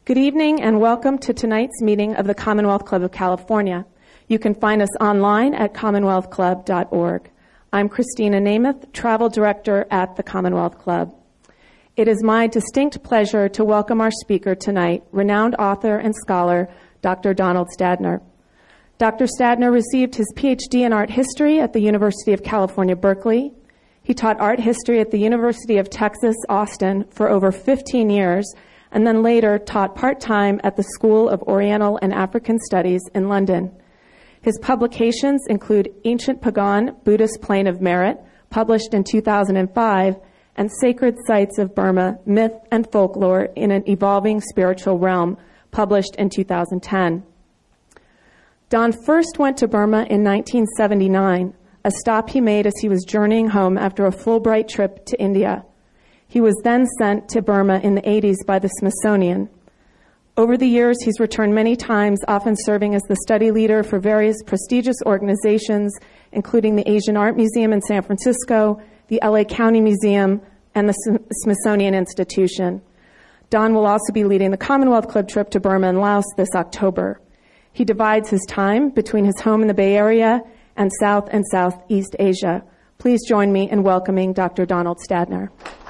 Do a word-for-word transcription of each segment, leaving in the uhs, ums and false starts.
Good evening and welcome to tonight's meeting of the Commonwealth Club of California. You can find us online at commonwealth club dot org. I'm Christina Namath, Travel Director at the Commonwealth Club. It is my distinct pleasure to welcome our speaker tonight, renowned author and scholar, Doctor Donald Stadner. Doctor Stadner received his P H D in art history at the University of California, Berkeley. He taught art history at the University of Texas, Austin for over fifteen years, and then later taught part-time at the School of Oriental and African Studies in London. His publications include Ancient Pagan, Buddhist Plane of Merit, published in two thousand five, and Sacred Sites of Burma, Myth and Folklore in an Evolving Spiritual Realm, published in two thousand ten. Don first went to Burma in nineteen seventy-nine, a stop he made as he was journeying home after a Fulbright trip to India. He was then sent to Burma in the eighties by the Smithsonian. Over the years, he's returned many times, often serving as the study leader for various prestigious organizations, including the Asian Art Museum in San Francisco, the L A County Museum, and the Smithsonian Institution. Don will also be leading the Commonwealth Club trip to Burma and Laos this October. He divides his time between his home in the Bay Area and South and Southeast Asia. Please join me in welcoming Doctor Donald Stadner.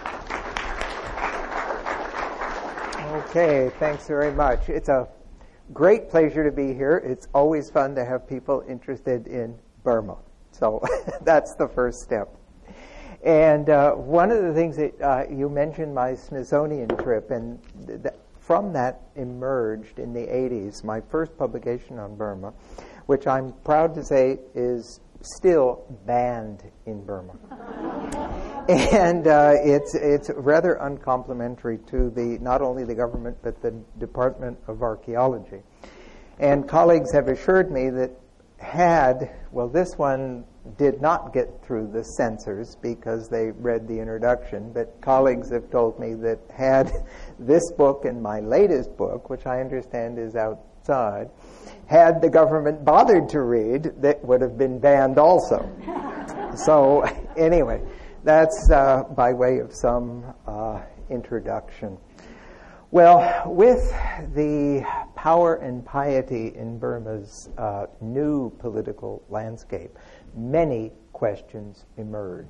Okay, thanks very much. It's a great pleasure to be here. It's always fun to have people interested in Burma. So that's the first step. And uh, one of the things that uh, you mentioned, my Smithsonian trip, and th- th- from that emerged in the eighties my first publication on Burma, which I'm proud to say is still banned in Burma. And uh, it's it's rather uncomplimentary to the not only the government but the Department of Archaeology. And colleagues have assured me that had, well, this one did not get through the censors because they read the introduction, but colleagues have told me that had this book and my latest book, which I understand is outside, had the government bothered to read, that would have been banned also. So anyway, that's uh, by way of some uh, introduction. Well, with the power and piety in Burma's uh, new political landscape, many questions emerge.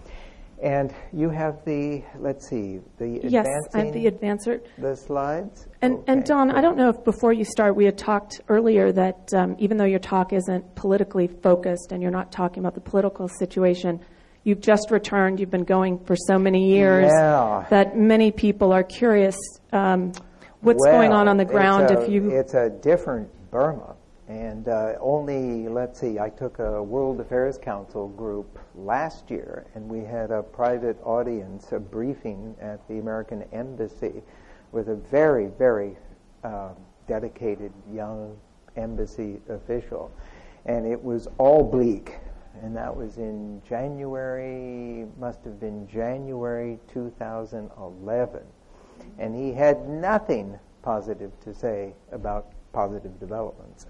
And you have the, let's see, the yes, advancing... I have the advancer. The slides? And, okay. and Don, I don't know if before you start, we had talked earlier that um, even though your talk isn't politically focused and you're not talking about the political situation, you've just returned, you've been going for so many years yeah. that many people are curious um, what's well, going on on the ground. A, if you, It's a different Burma. And uh, only, let's see, I took a World Affairs Council group last year, and we had a private audience, a briefing at the American Embassy with a very, very uh, dedicated young embassy official. And it was all bleak. And that was in January, must have been January two thousand eleven. And he had nothing positive to say about positive developments.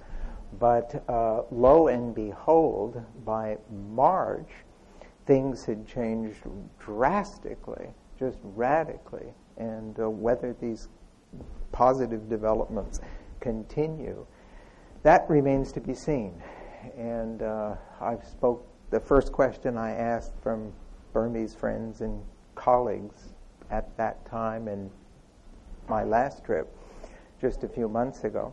But uh, lo and behold, by March, things had changed drastically, just radically. And uh, whether these positive developments continue, that remains to be seen. And uh, I've spoke, the first question I asked from Burmese friends and colleagues at that time and my last trip just a few months ago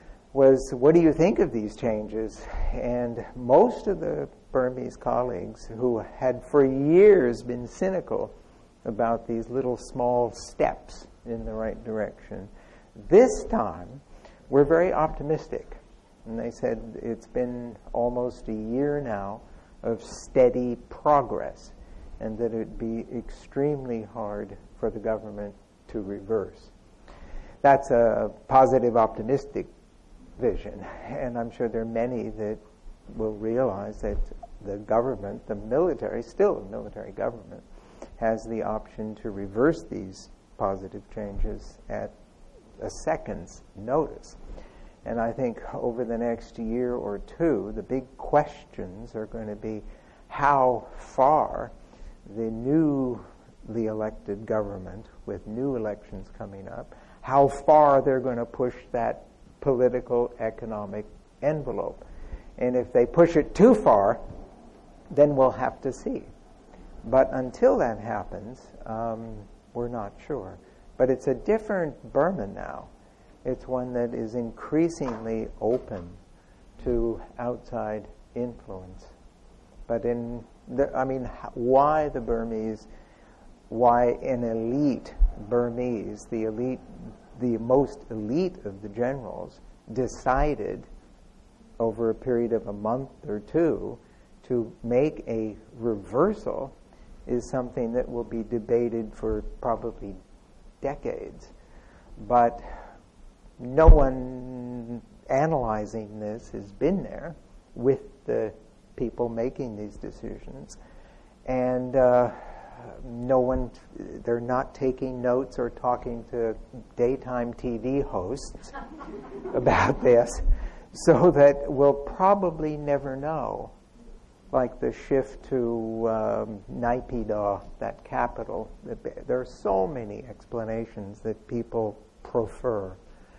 was, what do you think of these changes? And most of the Burmese colleagues who had for years been cynical about these little small steps in the right direction, this time were very optimistic. And they said it's been almost a year now of steady progress, and that it'd be extremely hard for the government to reverse. That's a positive, optimistic vision, and I'm sure there are many that will realize that the government, the military, still a military government, has the option to reverse these positive changes at a second's notice. And I think over the next year or two, the big questions are going to be how far the newly elected government, with new elections coming up, how far they're going to push that political economic envelope. And if they push it too far, then we'll have to see. But until that happens, um, we're not sure. But it's a different Burma now. It's one that is increasingly open to outside influence. But in, the, I mean, why the Burmese, why an elite Burmese, the elite, the most elite of the generals, decided over a period of a month or two to make a reversal is something that will be debated for probably decades. But no one analyzing this has been there with the people making these decisions. And uh, no one, they're not taking notes or talking to daytime T V hosts about this, so that we'll probably never know. Like the shift to um, Naypyidaw, that capital. There are so many explanations that people prefer.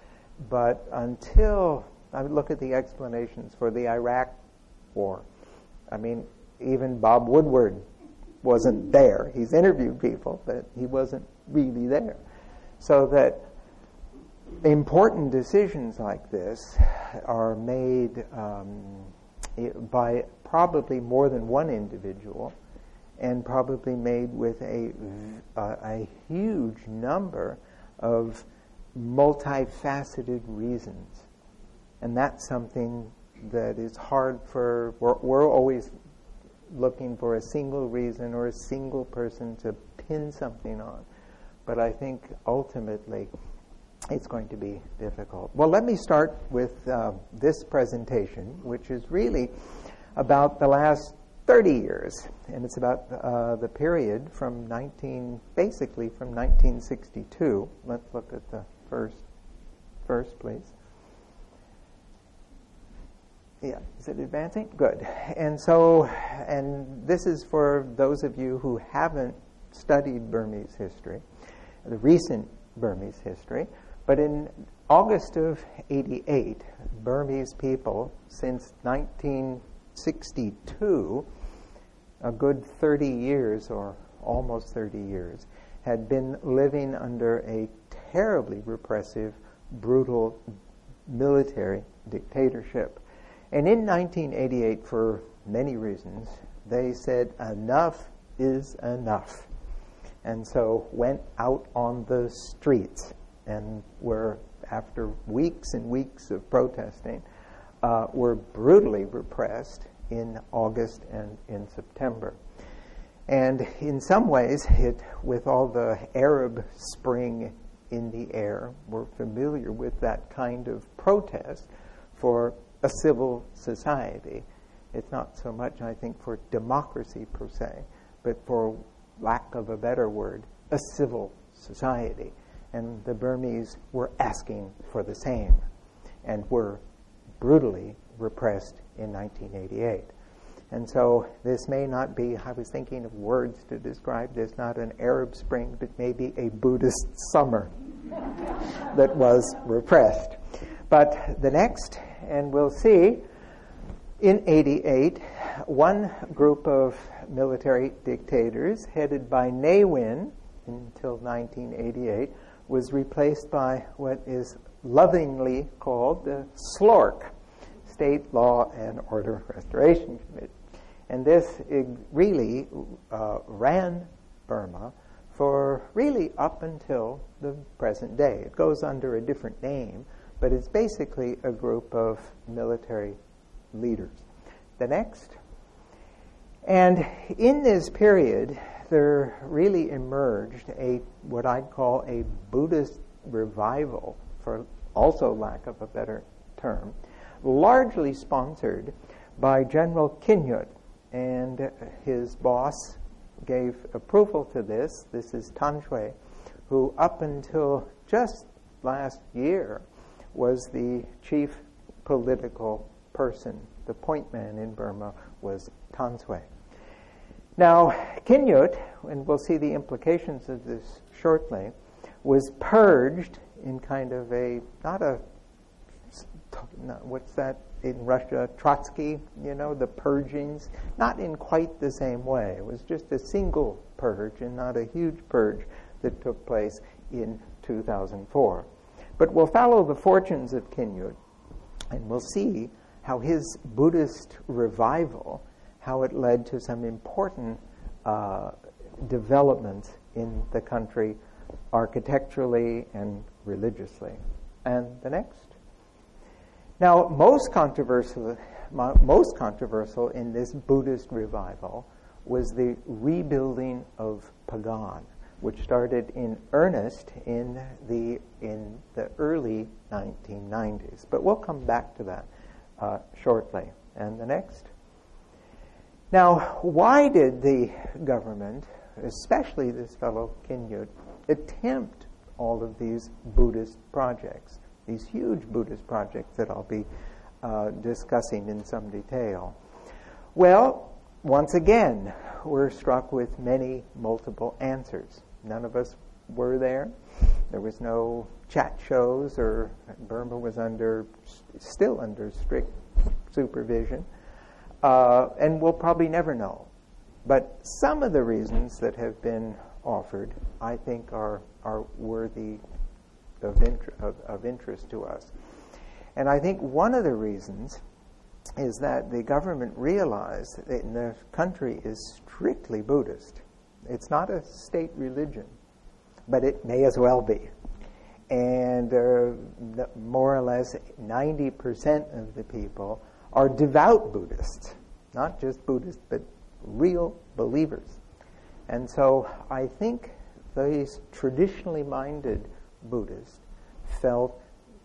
But until I look at the explanations for the Iraq War, I mean, even Bob Woodward wasn't there. He's interviewed people, but he wasn't really there. So that important decisions like this are made um, by probably more than one individual, and probably made with a, a, a huge number of multifaceted reasons. And that's something that is hard for, we're, we're always looking for a single reason or a single person to pin something on. But I think ultimately it's going to be difficult. Well, let me start with uh, this presentation, which is really about the last thirty years, and it's about uh, the period from nineteen, basically from nineteen sixty-two. Let's look at the first, first, please. Yeah, is it advancing? Good. And so, and this is for those of you who haven't studied Burmese history, the recent Burmese history. But in August of eighty-eight, Burmese people, since nineteen sixty-two, a good thirty years or almost thirty years, had been living under a terribly repressive, brutal military dictatorship. And in nineteen eighty-eight, for many reasons, they said enough is enough. And so went out on the streets and were, after weeks and weeks of protesting, uh, were brutally repressed in August and in September. And in some ways, it, with all the Arab Spring in the air, we're familiar with that kind of protest for a civil society. It's not so much, I think, for democracy per se, but for lack of a better word, a civil society. And the Burmese were asking for the same and were brutally repressed in nineteen eighty-eight. And so this may not be, I was thinking of words to describe this, not an Arab Spring, but maybe a Buddhist summer that was repressed. But the next, and we'll see, in eighty-eight, one group of military dictators, headed by Ne Win until nineteen eighty-eight, was replaced by what is lovingly called the S L O R C, State Law and Order Restoration Committee. And this really uh, ran Burma for really up until the present day. It goes under a different name, but it's basically a group of military leaders. The next. And in this period, there really emerged a what I'd call a Buddhist revival, for also lack of a better term, largely sponsored by General Kinyut, and his boss gave approval to this. This is Tan Shui, who up until just last year was the chief political person. The point man in Burma was Tan Shui. Now, Kinyut, and we'll see the implications of this shortly, was purged in kind of a, not a, not, what's that in Russia, Trotsky, you know, the purgings, not in quite the same way. It was just a single purge and not a huge purge that took place in two thousand four. But we'll follow the fortunes of Kinyut, and we'll see how his Buddhist revival, how it led to some important uh, developments in the country, architecturally and religiously. And the next. Now, most controversial, most controversial in this Buddhist revival was the rebuilding of Pagan, which started in earnest in the in the early nineteen nineties. But we'll come back to that uh, shortly. And the next. Now, why did the government, especially this fellow Kinyut, attempt all of these Buddhist projects, these huge Buddhist projects that I'll be uh, discussing in some detail? Well, once again, we're struck with many multiple answers. None of us were there. There was no chat shows, or Burma was under, still under strict supervision. Uh, and we'll probably never know. But some of the reasons that have been offered, I think, are are worthy of, inter- of, of interest to us. And I think one of the reasons is that the government realized that the country is strictly Buddhist. It's not a state religion, but it may as well be. And uh, more or less ninety percent of the people are devout Buddhists, not just Buddhists, but real believers. And so I think these traditionally minded Buddhists felt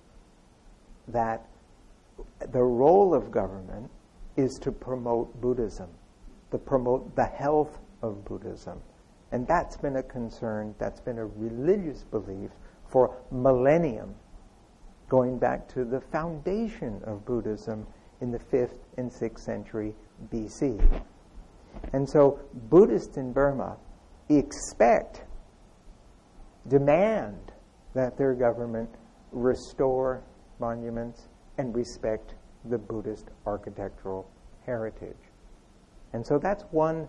that the role of government is to promote Buddhism, to promote the health of Buddhism. And that's been a concern, that's been a religious belief for millennium, going back to the foundation of Buddhism in the fifth and sixth century B C. And so Buddhists in Burma expect, demand that their government restore monuments and respect the Buddhist architectural heritage. And so that's one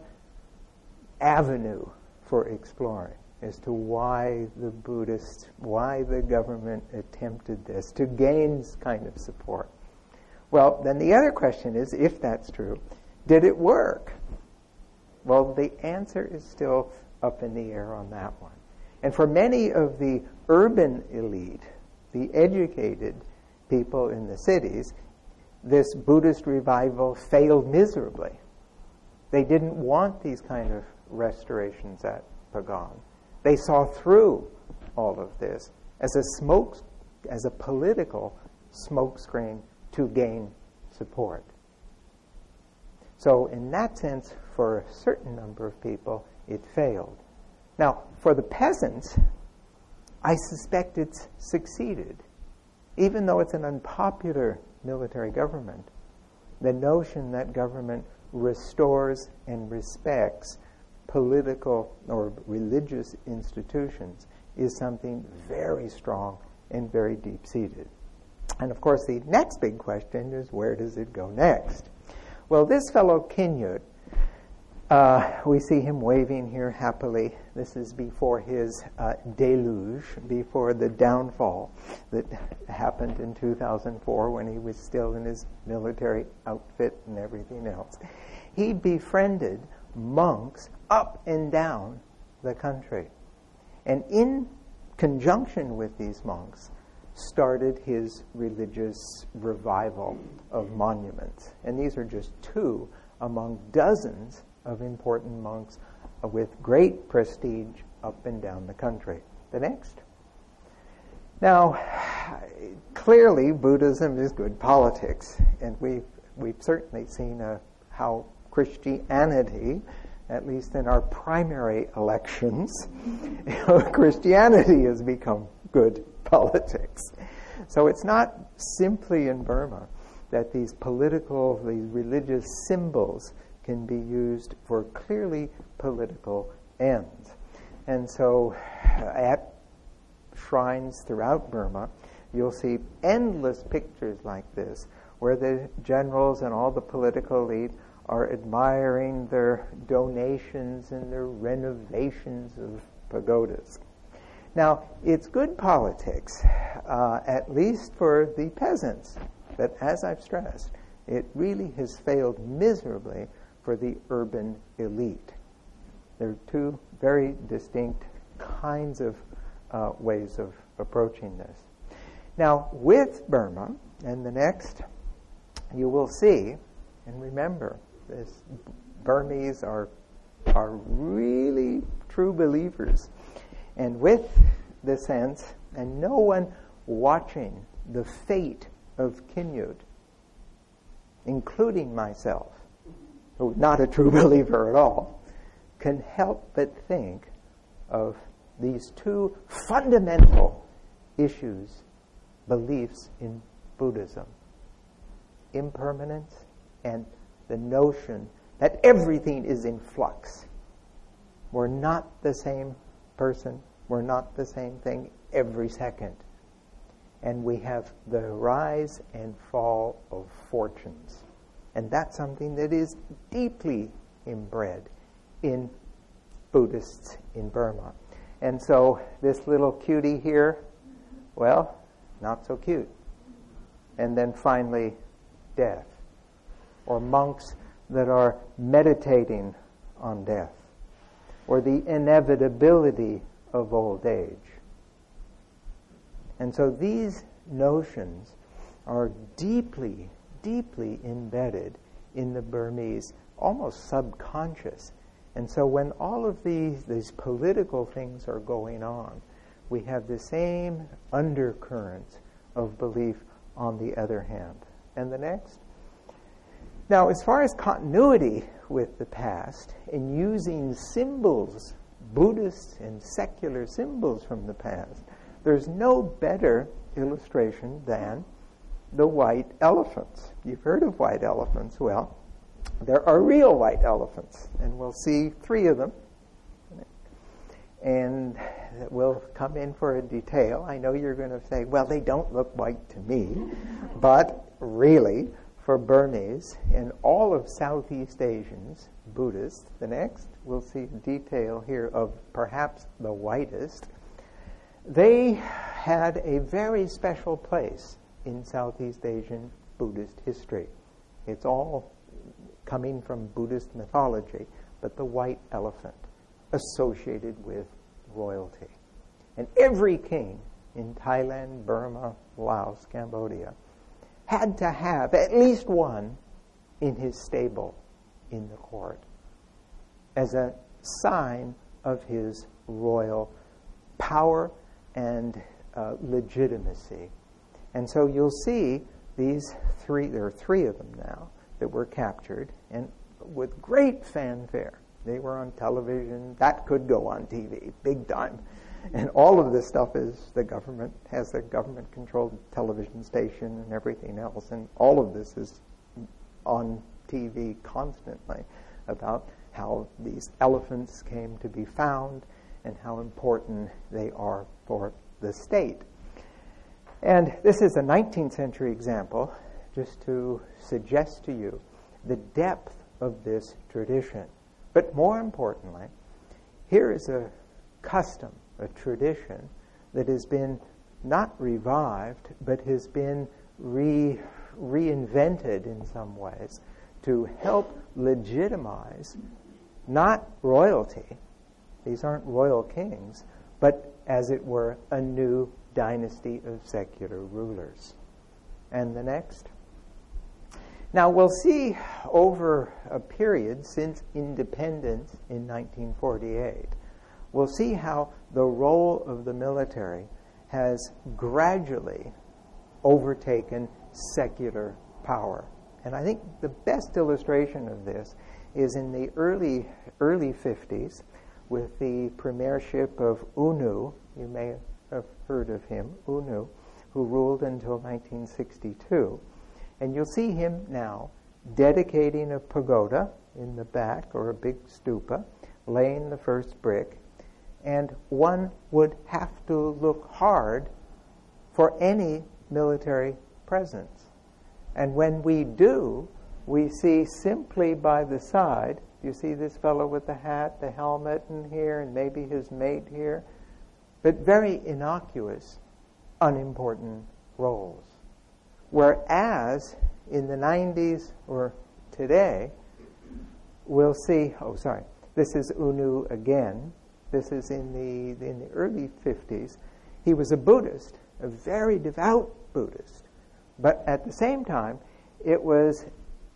avenue for exploring as to why the Buddhists, why the government attempted this, to gain kind of support. Well, then the other question is, if that's true, did it work? Well, the answer is still up in the air on that one. And for many of the urban elite, the educated people in the cities, this Buddhist revival failed miserably. They didn't want these kind of restorations at Pagan. They saw through all of this as a smoke, as a political smokescreen to gain support. So in that sense, for a certain number of people, it failed. Now, for the peasants, I suspect it's succeeded. Even though it's an unpopular military government, the notion that government restores and respects political or religious institutions is something very strong and very deep-seated. And of course, the next big question is, where does it go next? Well, this fellow Kinyut, uh, we see him waving here happily. This is before his uh, deluge, before the downfall that happened in two thousand four when he was still in his military outfit and everything else. He befriended monks up and down the country. And in conjunction with these monks, started his religious revival of monuments. And these are just two among dozens of important monks with great prestige up and down the country. The next. Now, clearly Buddhism is good politics, and we've, we've certainly seen uh, how Christianity, at least in our primary elections, Christianity has become good politics. So it's not simply in Burma that these political, these religious symbols can be used for clearly political ends. And so at shrines throughout Burma, you'll see endless pictures like this, where the generals and all the political elite are admiring their donations and their renovations of pagodas. Now, it's good politics, uh, at least for the peasants, but as I've stressed, it really has failed miserably for the urban elite. There are two very distinct kinds of uh, ways of approaching this. Now, with Burma, and the next, you will see, and remember, this Burmese are are really true believers. And with the sense, and no one watching the fate of Kinyut, including myself, who's not a true believer at all, can help but think of these two fundamental issues, beliefs in Buddhism: impermanence and the notion that everything is in flux. We're not the same person. We're not the same thing every second. And we have the rise and fall of fortunes. And that's something that is deeply inbred in Buddhists in Burma. And so this little cutie here, well, not so cute. And then finally, death. Or monks that are meditating on death. Or the inevitability of old age. And so these notions are deeply, deeply embedded in the Burmese, almost subconscious. And so when all of these, these political things are going on, we have the same undercurrents of belief on the other hand. And the next? Now, as far as continuity with the past, in using symbols, Buddhist and secular symbols from the past, there's no better illustration than the white elephants. You've heard of white elephants. Well, there are real white elephants, and we'll see three of them. And we'll come in for a detail. I know you're going to say, well, they don't look white to me. But really, for Burmese and all of Southeast Asians, Buddhists, the next, we'll see a detail here of perhaps the whitest. They had a very special place in Southeast Asian Buddhist history. It's all coming from Buddhist mythology, but the white elephant associated with royalty. And every king in Thailand, Burma, Laos, Cambodia had to have at least one in his stable in the court as a sign of his royal power and uh, legitimacy. And so you'll see these three, there are three of them now that were captured, and with great fanfare. They were on television. That could go on T V, big time. And all of this stuff is the government, has a government-controlled television station and everything else. And all of this is on T V constantly about how these elephants came to be found and how important they are for the state. And this is a nineteenth century example, just to suggest to you the depth of this tradition. But more importantly, here is a custom, a tradition that has been not revived, but has been re- reinvented in some ways to help legitimize not royalty, these aren't royal kings, but as it were, a new dynasty of secular rulers. And the next. Now, we'll see over a period since independence in nineteen forty-eight, we'll see how the role of the military has gradually overtaken secular power. And I think the best illustration of this is in the early early fifties with the premiership of U N U. You may have heard of him, U N U, who ruled until nineteen sixty-two. And you'll see him now dedicating a pagoda in the back, or a big stupa, laying the first brick, and one would have to look hard for any military presence. And when we do, we see simply by the side, you see this fellow with the hat, the helmet in here, and maybe his mate here, but very innocuous, unimportant roles. Whereas in the nineties or today, we'll see, oh sorry, this is U N U again. This is in the in the early fifties. He was a Buddhist, a very devout Buddhist. But at the same time, it was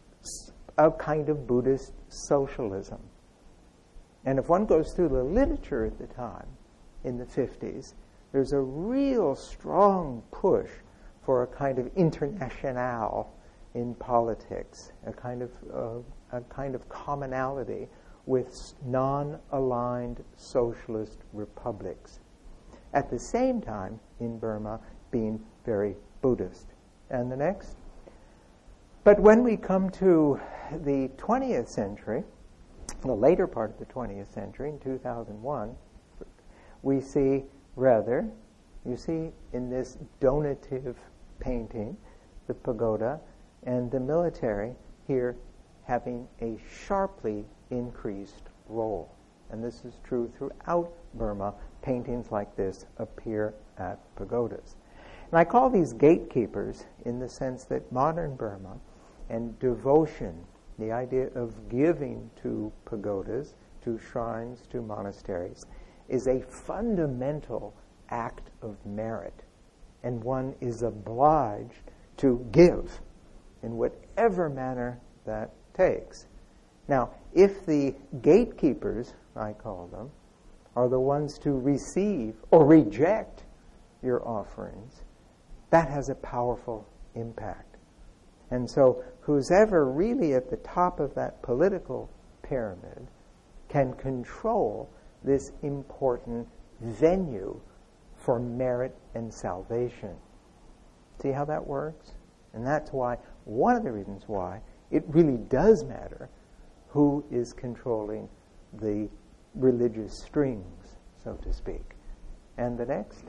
a kind of Buddhist socialism. And if one goes through the literature at the time, in the fifties, there's a real strong push for a kind of internationale in politics, a kind of uh, a kind of commonality with non-aligned socialist republics. At the same time, in Burma, being very Buddhist. And the next. But when we come to the twentieth century, the later part of the twentieth century, in two thousand one, we see rather, you see in this donative painting, the pagoda and the military here having a sharply increased role. And this is true throughout Burma. Paintings like this appear at pagodas. And I call these gatekeepers in the sense that modern Burma and devotion, the idea of giving to pagodas, to shrines, to monasteries, is a fundamental act of merit. And one is obliged to give in whatever manner that takes. Now, if the gatekeepers, I call them, are the ones to receive or reject your offerings, that has a powerful impact. And so who's ever really at the top of that political pyramid can control this important venue for merit and salvation. See how that works? And that's why, one of the reasons why, it really does matter who is controlling the religious strings, so to speak. And the next.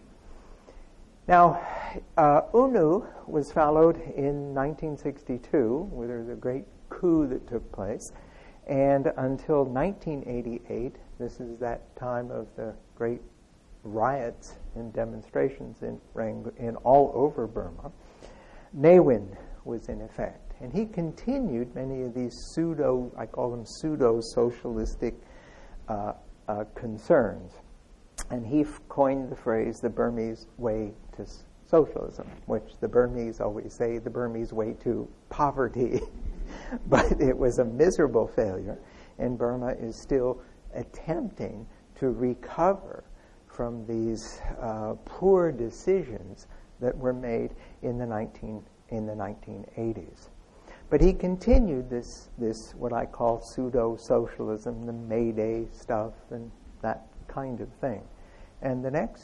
Now, uh, U N U was followed in nineteen sixty-two, where there was a great coup that took place, and until nineteen eighty-eight, this is that time of the great riots and demonstrations in Rang- in all over Burma, Ne Win was in effect. And he continued many of these pseudo, I call them pseudo-socialistic uh, uh, concerns. And he f- coined the phrase, the Burmese way to s- socialism, which the Burmese always say, the Burmese way to poverty. But it was a miserable failure, and Burma is still attempting to recover from these uh, poor decisions that were made in the nineteen in the nineteen eighties. But he continued this this what I call pseudo-socialism, the May Day stuff, and that kind of thing. And the next.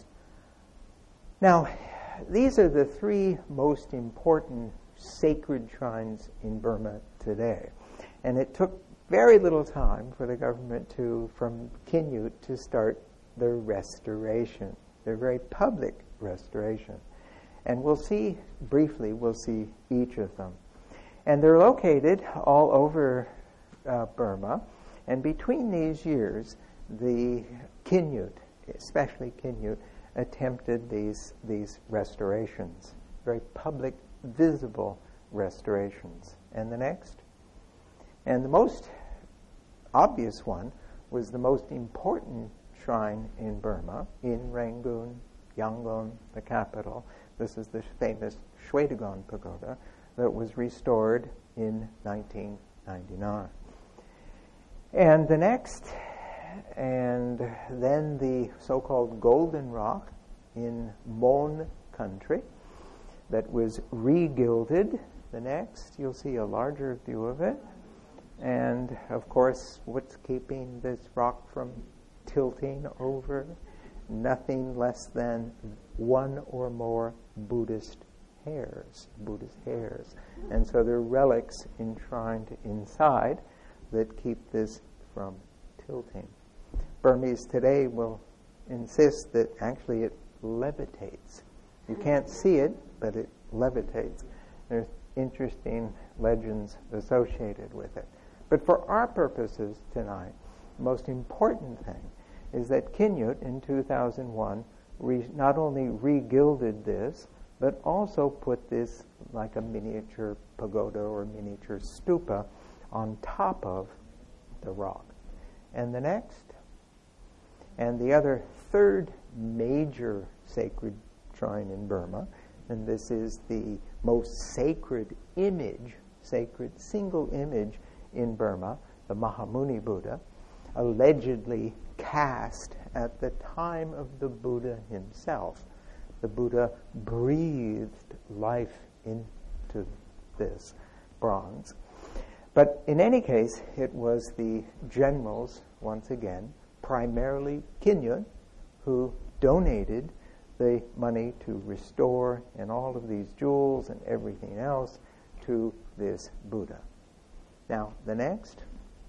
Now, these are the three most important sacred shrines in Burma today. And it took very little time for the government to, from Kinyut, to start their restoration, their very public restoration. And we'll see, briefly, we'll see each of them. And they're located all over uh, Burma. And between these years, the Kinyut, especially Kinyut, attempted these these restorations, very public, visible restorations. And the next. And the most obvious one was the most important shrine in Burma, in Rangoon, Yangon, the capital. This is the famous Shwedagon Pagoda that was restored in nineteen ninety-nine. And the next, and then the so-called Golden Rock in Mon country that was re-gilded. The next, you'll see a larger view of it. And, of course, what's keeping this rock from tilting over? Nothing less than one or more Buddhist hairs, Buddhist hairs. And so there are relics enshrined inside that keep this from tilting. Burmese today will insists that actually it levitates. You can't see it, but it levitates. There's interesting legends associated with it. But for our purposes tonight, the most important thing is that Kinyut in two thousand one re- not only re-gilded this, but also put this like a miniature pagoda or miniature stupa on top of the rock. And the next, and the other third major sacred shrine in Burma, and this is the most sacred image, sacred single image in Burma, the Mahamuni Buddha, allegedly cast at the time of the Buddha himself. The Buddha breathed life into this bronze. But in any case, it was the generals, once again, primarily Kinyut, who donated the money to restore and all of these jewels and everything else to this Buddha. Now, the next.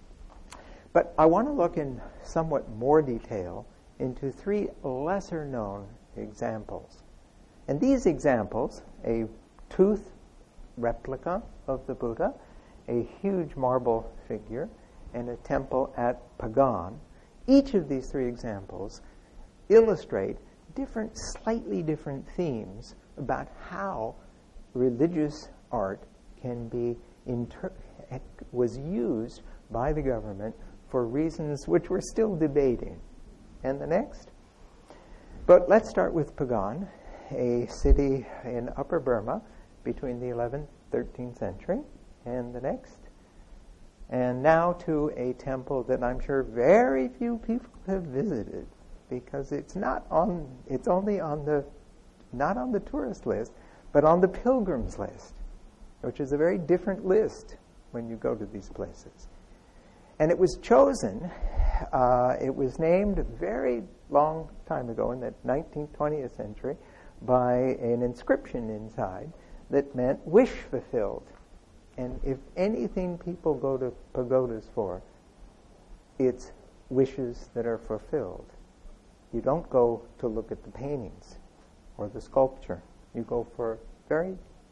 But I want to look in somewhat more detail into three lesser-known examples. And these examples, a tooth replica of the Buddha, a huge marble figure, and a temple at Pagan, each of these three examples illustrate different, slightly different themes about how religious art can be inter- was used by the government for reasons which we're still debating. And the next? But let's start with Pagan, a city in Upper Burma between the eleventh and thirteenth century. And the next? And now to a temple that I'm sure very few people have visited, because it's not on, it's only on the, not on the tourist list, but on the pilgrims list, which is a very different list when you go to these places. And it was chosen, uh, it was named a very long time ago in the nineteenth, twentieth century by an inscription inside that meant wish fulfilled. And if anything people go to pagodas for, it's wishes that are fulfilled. You don't go to look at the paintings or the sculpture. You go for very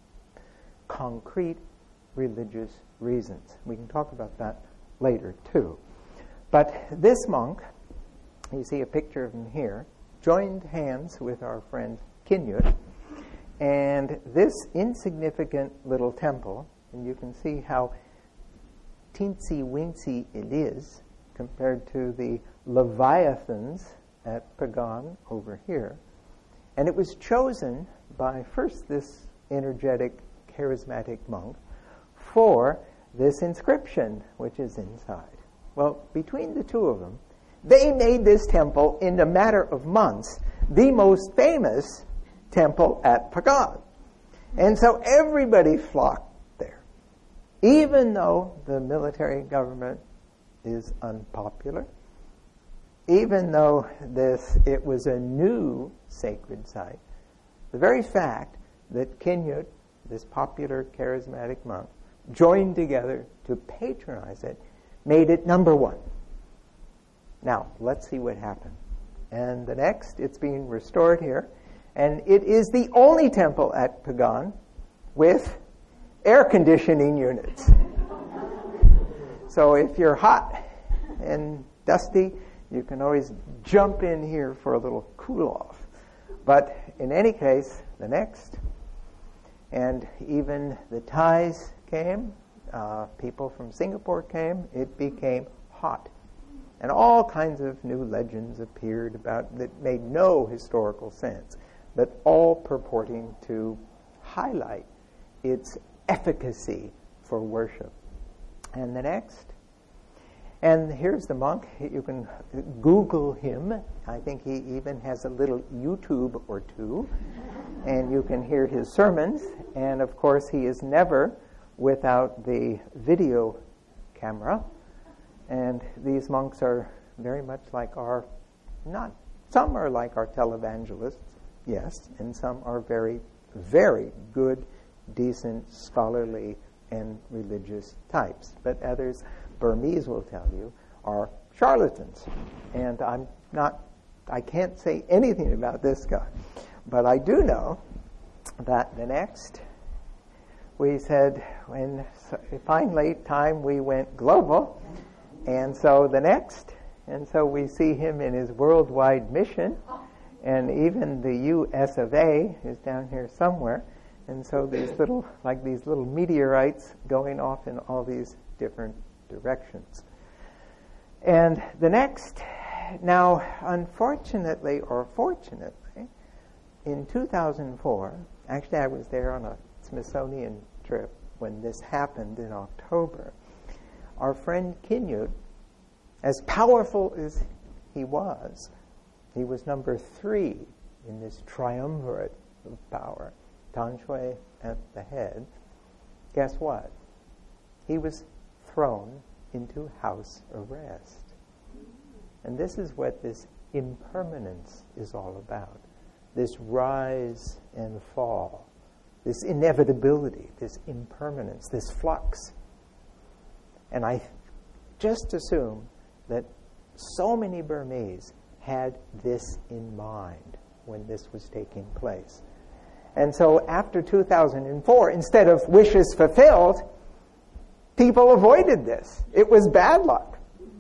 concrete religious reasons. We can talk about that later too. But this monk, you see a picture of him here, joined hands with our friend Kinyut, and this insignificant little temple, and you can see how teensy-weensy it is compared to the Leviathans at Pagan over here. And it was chosen by first this energetic, charismatic monk for this inscription, which is inside. Well, between the two of them, they made this temple, in a matter of months, the most famous temple at Pagan. And so everybody flocked there. Even though the military government is unpopular, even though this it was a new sacred site, the very fact that Kinyut, this popular charismatic monk, joined together to patronize it, made it number one. Now, let's see what happened. And the next, it's being restored here, and it is the only temple at Pagan with air conditioning units. So if you're hot and dusty, you can always jump in here for a little cool off. But in any case, the next, and even the Thais came, uh, people from Singapore came, it became hot. And all kinds of new legends appeared about that made no historical sense, but all purporting to highlight its efficacy for worship. And the next, and here's the monk. You can Google him. I think he even has a little YouTube or two, and you can hear his sermons. And of course, he is never without the video camera. And these monks are very much like our, not, some are like our televangelists, yes, and some are very, very good, decent, scholarly, and religious types. But others, Burmese will tell you, are charlatans. And I'm not I can't say anything about this guy. But I do know that the next, we said, when finally time we went global, and so the next, and so we see him in his worldwide mission, and even the U S of A is down here somewhere, and so these little, like these little meteorites going off in all these different directions. And the next, now unfortunately or fortunately, in two thousand four, actually I was there on a Smithsonian trip when this happened in October, our friend Kinyut, as powerful as he was, he was number three in this triumvirate of power, Tan Shui at the head. Guess what? He was thrown into house arrest. And this is what this impermanence is all about. This rise and fall, this inevitability, this impermanence, this flux. And I just assume that so many Burmese had this in mind when this was taking place. And so after two thousand four, instead of wishes fulfilled, people avoided this. It was bad luck.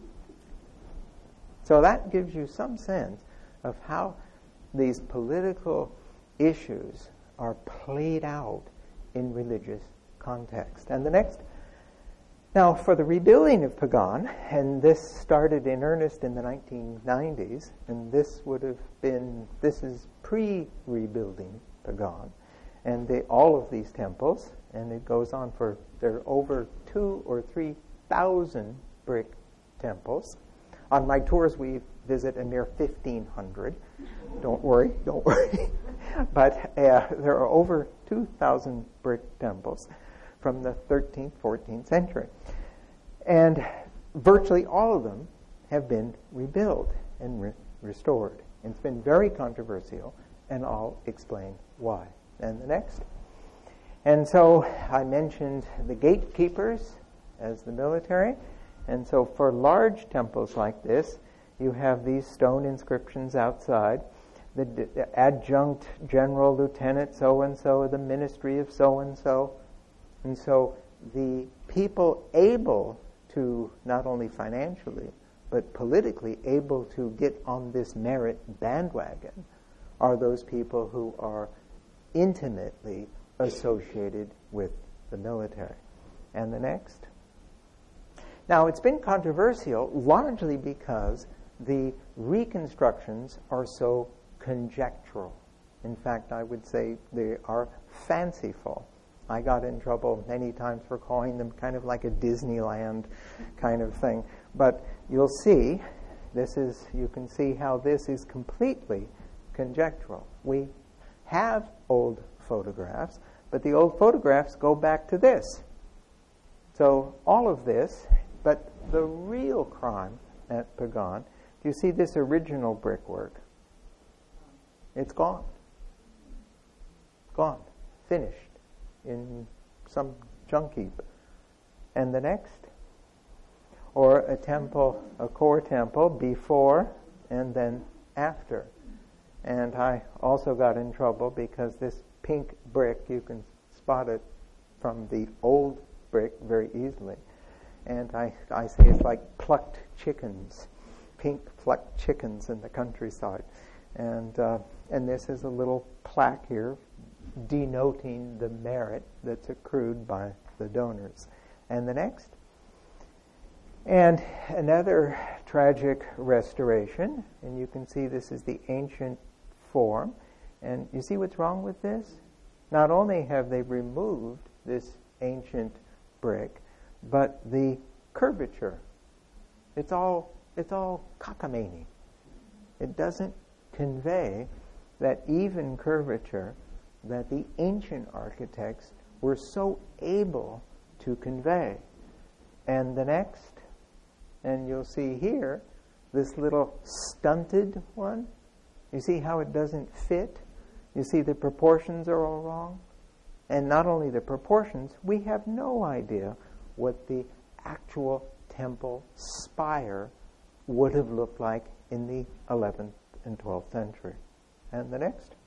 So that gives you some sense of how these political issues are played out in religious context. And the next, now for the rebuilding of Pagan, and this started in earnest in the nineteen nineties, and this would have been, this is pre-rebuilding Pagan, and they, all of these temples, and it goes on for, there are over two or three thousand brick temples. On my tours, we visit a mere fifteen hundred. Don't worry, don't worry. But uh, there are over two thousand brick temples from the thirteenth, fourteenth century. And virtually all of them have been rebuilt and re- restored. And it's been very controversial, and I'll explain why. And the next. And so I mentioned the gatekeepers as the military. And so for large temples like this, you have these stone inscriptions outside. The, d- the adjunct general lieutenant so-and-so of the ministry of so-and-so. And so the people able to, not only financially, but politically able to get on this merit bandwagon are those people who are intimately associated with the military. And the next. Now, it's been controversial largely because the reconstructions are so conjectural. In fact, I would say they are fanciful. I got in trouble many times for calling them kind of like a Disneyland kind of thing. But you'll see, this is, you can see how this is completely conjectural. We have old photographs, but the old photographs go back to this. So all of this, but the real crime at Pagan, do you see this original brickwork? It's gone. Gone. Finished in some junk heap. And the next? Or a temple, a core temple before and then after. And I also got in trouble because this pink brick, you can spot it from the old brick very easily. And I, I say it's like plucked chickens, pink plucked chickens in the countryside. And uh, and this is a little plaque here denoting the merit that's accrued by the donors. And the next. And another tragic restoration, and you can see this is the ancient form. And you see what's wrong with this? Not only have they removed this ancient brick, but the curvature. It's all it's all cockamamie. It doesn't convey that even curvature that the ancient architects were so able to convey. And the next, and you'll see here, this little stunted one. You see how it doesn't fit? You see the proportions are all wrong? And not only the proportions, we have no idea what the actual temple spire would have looked like in the eleventh and twelfth century. And the next.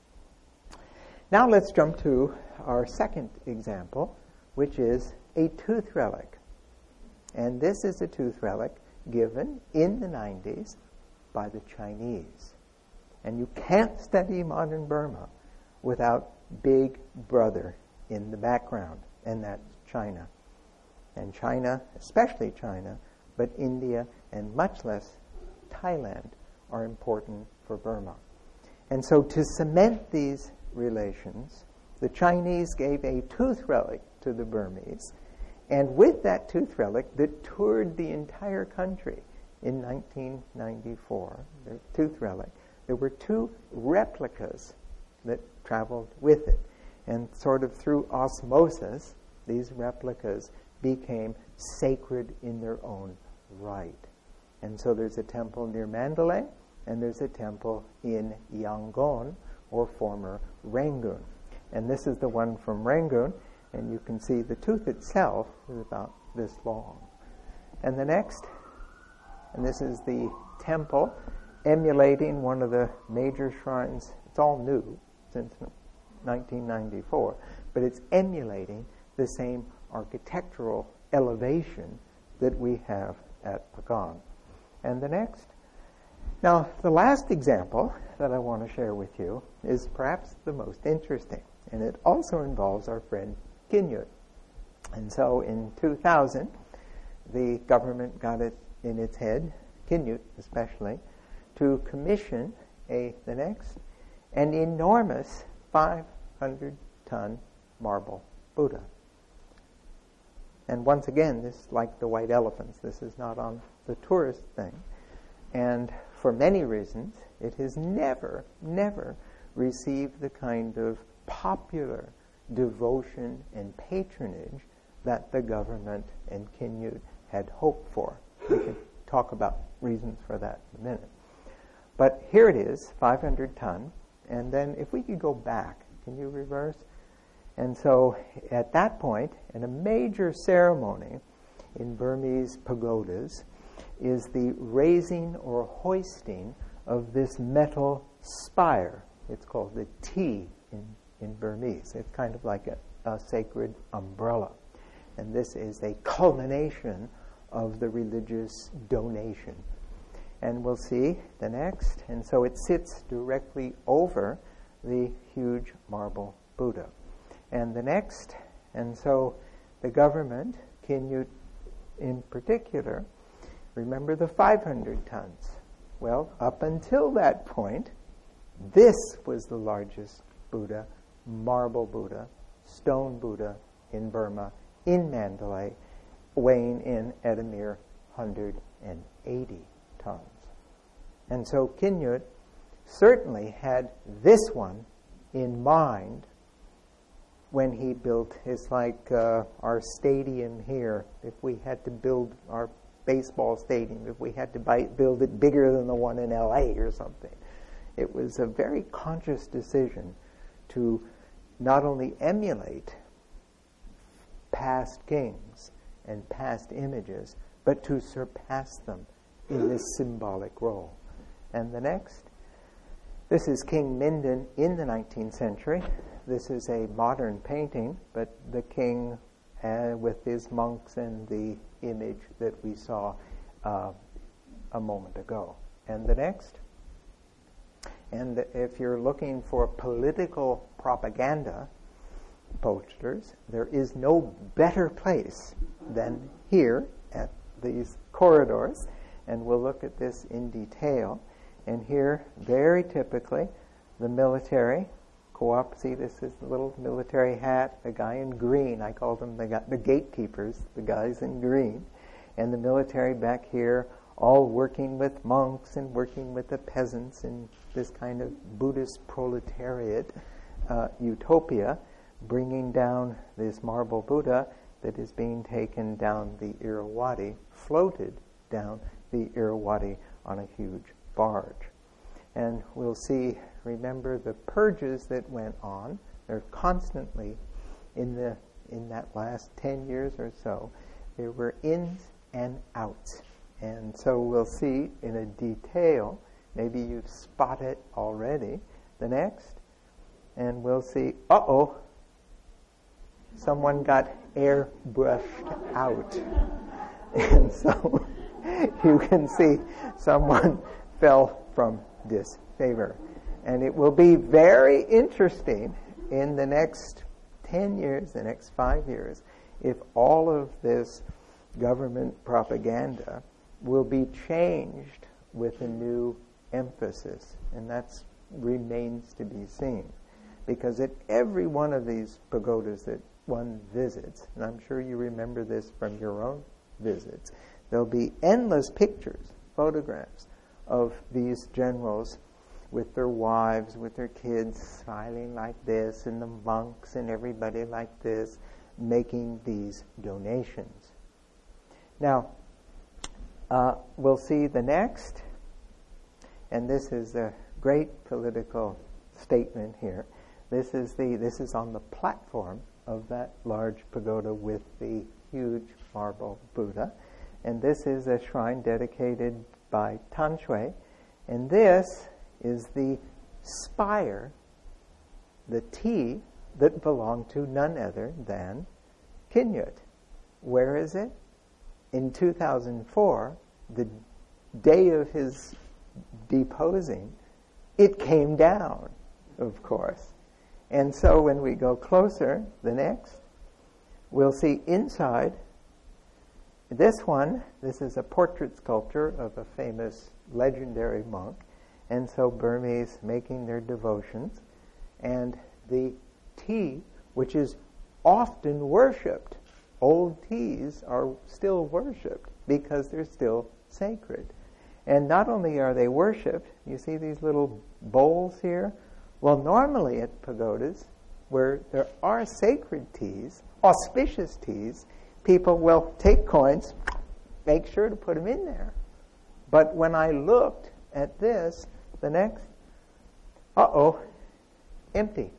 Now let's jump to our second example, which is a tooth relic. And this is a tooth relic given in the nineties by the Chinese. And you can't study modern Burma without Big Brother in the background, and that's China. And China, especially China, but India and much less Thailand are important for Burma. And so to cement these relations, the Chinese gave a tooth relic to the Burmese, and with that tooth relic that toured the entire country in nineteen ninety-four, the tooth relic, there were two replicas that traveled with it. And sort of through osmosis, these replicas became sacred in their own right. And so there's a temple near Mandalay, and there's a temple in Yangon, or former Rangoon. And this is the one from Rangoon, and you can see the tooth itself is about this long. And the next, and this is the temple emulating one of the major shrines. It's all new since nineteen ninety-four, but it's emulating the same architectural elevation that we have at Pagan. And the next. Now, the last example that I want to share with you is perhaps the most interesting, and it also involves our friend Kinyut. And so in two thousand, the government got it in its head, Kinyut especially, to commission a the next an enormous five hundred ton marble Buddha. And once again, this is like the white elephants. This is not on the tourist thing. And for many reasons, it has never, never received the kind of popular devotion and patronage that the government and Kinyut had hoped for. We can talk about reasons for that in a minute. But here it is, five hundred ton. And then if we could go back, can you reverse? And so at that point, in a major ceremony in Burmese pagodas, is the raising or hoisting of this metal spire. It's called the T in, in Burmese. It's kind of like a, a sacred umbrella. And this is a culmination of the religious donation. And we'll see the next. And so it sits directly over the huge marble Buddha. And the next, and so the government, Kinyut in particular, remember the five hundred tons. Well, up until that point, this was the largest Buddha, marble Buddha, stone Buddha in Burma, in Mandalay, weighing in at a mere one hundred eighty tons. And so Kinyut certainly had this one in mind when he built. It's like uh, our stadium here. If we had to build our baseball stadium, if we had to buy, build it bigger than the one in L A or something, it was a very conscious decision to not only emulate past kings and past images, but to surpass them in this symbolic role. And the next, this is King Mindon in the nineteenth century. This is a modern painting, but the king uh, with his monks and the image that we saw uh, a moment ago. And the next, and if you're looking for political propaganda posters, there is no better place than here at these corridors, and we'll look at this in detail. And here, very typically, the military co-op. See, this is the little military hat, the guy in green. I call them the, the gatekeepers, the guys in green. And the military back here, all working with monks and working with the peasants in this kind of Buddhist proletariat uh, utopia, bringing down this marble Buddha that is being taken down the Irrawaddy, floated down the Irrawaddy on a huge barge. And we'll see, remember the purges that went on. They're constantly, in the in that last ten years or so, there were ins and outs. And so we'll see in a detail Maybe you've spotted it already. The next. And we'll see, uh-oh, someone got airbrushed out. And so you can see someone fell from disfavor. And it will be very interesting in the next ten years, the next five years, if all of this government propaganda will be changed with a new emphasis. And that remains to be seen. Because at every one of these pagodas that one visits, and I'm sure you remember this from your own visits, there'll be endless pictures, photographs of these generals with their wives, with their kids, smiling like this, and the monks and everybody like this, making these donations. Now, uh, we'll see the next, and this is a great political statement here. This is the this is on the platform of that large pagoda with the huge marble Buddha. And this is a shrine dedicated by Tan Shui. And this is the spire, the T, that belonged to none other than Kinyut. Where is it? In two thousand four, the day of his deposing, it came down, of course. And so when we go closer, the next, we'll see inside. This one, this is a portrait sculpture of a famous legendary monk. And so Burmese making their devotions. And the tea, which is often worshipped. Old teas are still worshipped because they're still sacred. And not only are they worshipped, you see these little bowls here? Well, normally at pagodas, where there are sacred teas, auspicious teas, people will take coins, make sure to put them in there. But when I looked at this, the next, uh-oh, empty.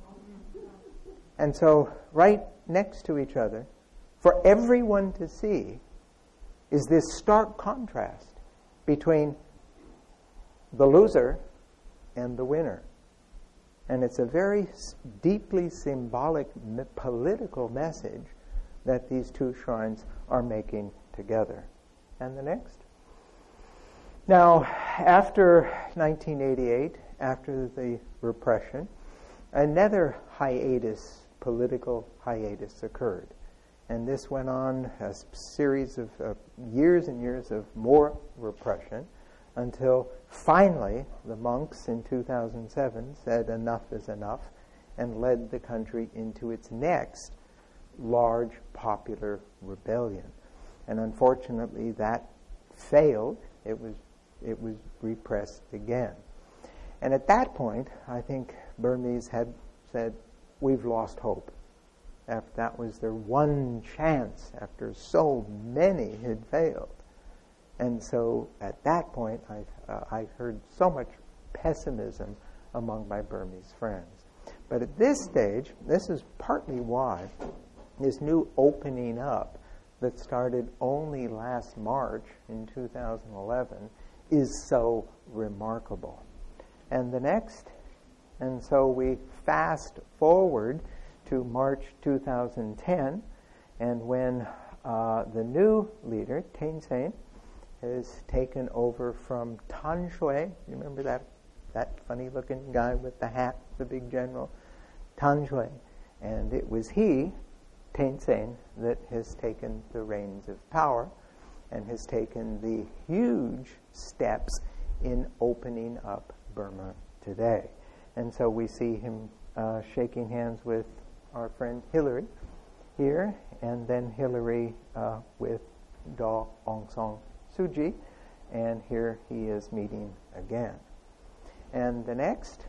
And so right next to each other, for everyone to see, is this stark contrast between the loser and the winner. And it's a very deeply symbolic me- political message that these two shrines are making together. And the next. Now, after nineteen eighty-eight, after the repression, another hiatus, political hiatus occurred. And this went on a series of uh, years and years of more repression until finally the monks in two thousand seven said enough is enough and led the country into its next large popular rebellion. And unfortunately that failed. It was it was repressed again. And at that point, I think Burmese had said, we've lost hope. After that was their one chance after so many had failed. And so at that point, I uh, I heard so much pessimism among my Burmese friends. But at this stage, this is partly why this new opening up that started only last March in two thousand eleven is so remarkable. And the next, and so we fast forward to March two thousand ten, and when uh, the new leader, Thein Sein, has taken over from Tan Shui. You remember that that funny-looking guy with the hat, the big general? Tan Shui. And it was he, Thein Sein, that has taken the reins of power and has taken the huge steps in opening up Burma today. And so we see him uh, shaking hands with our friend Hillary here, and then Hillary uh, with Daw Aung San Suu Kyi, and here he is meeting again. And the next,